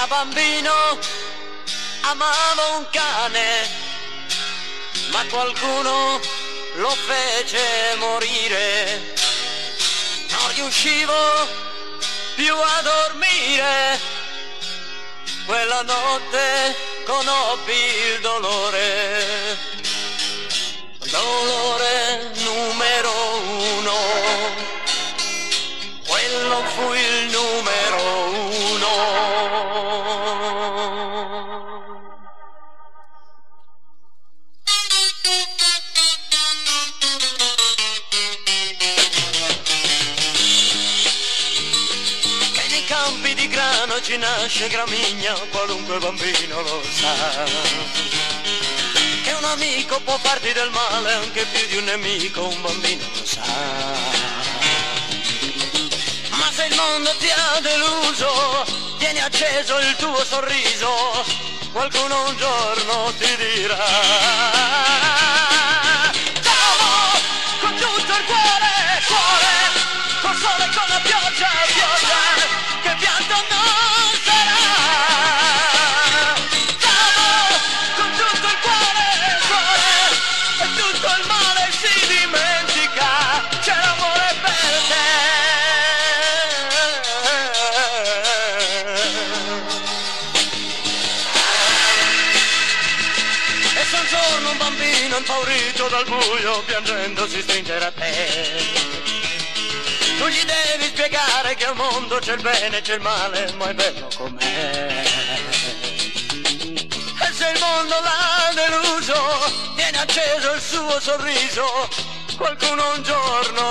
Da bambino amavo un cane, ma qualcuno lo fece morire. Non riuscivo più a dormire, quella notte conobbi il dolore, dolore numero uno, quello fu il numero uno. Campi di grano ci nasce gramigna, qualunque bambino lo sa, che un amico può farti del male anche più di un nemico, un bambino lo sa. Ma se il mondo ti ha deluso, tieni acceso il tuo sorriso, qualcuno un giorno ti dirà: t'amo con tutto il cuore, cuore, col sole e con la pioggia, pioggia, che pianto non sarà. T'amo con tutto il cuore, cuore, e tutto il male si dimentica, c'è l'amore per te. E se un giorno un bambino impaurito dal buio piangendo si stringerà a te, tu gli devi spiegare che al mondo c'è il bene e c'è il male, ma è bello com'è. E se il mondo l'ha deluso, tiene acceso il suo sorriso, qualcuno un giorno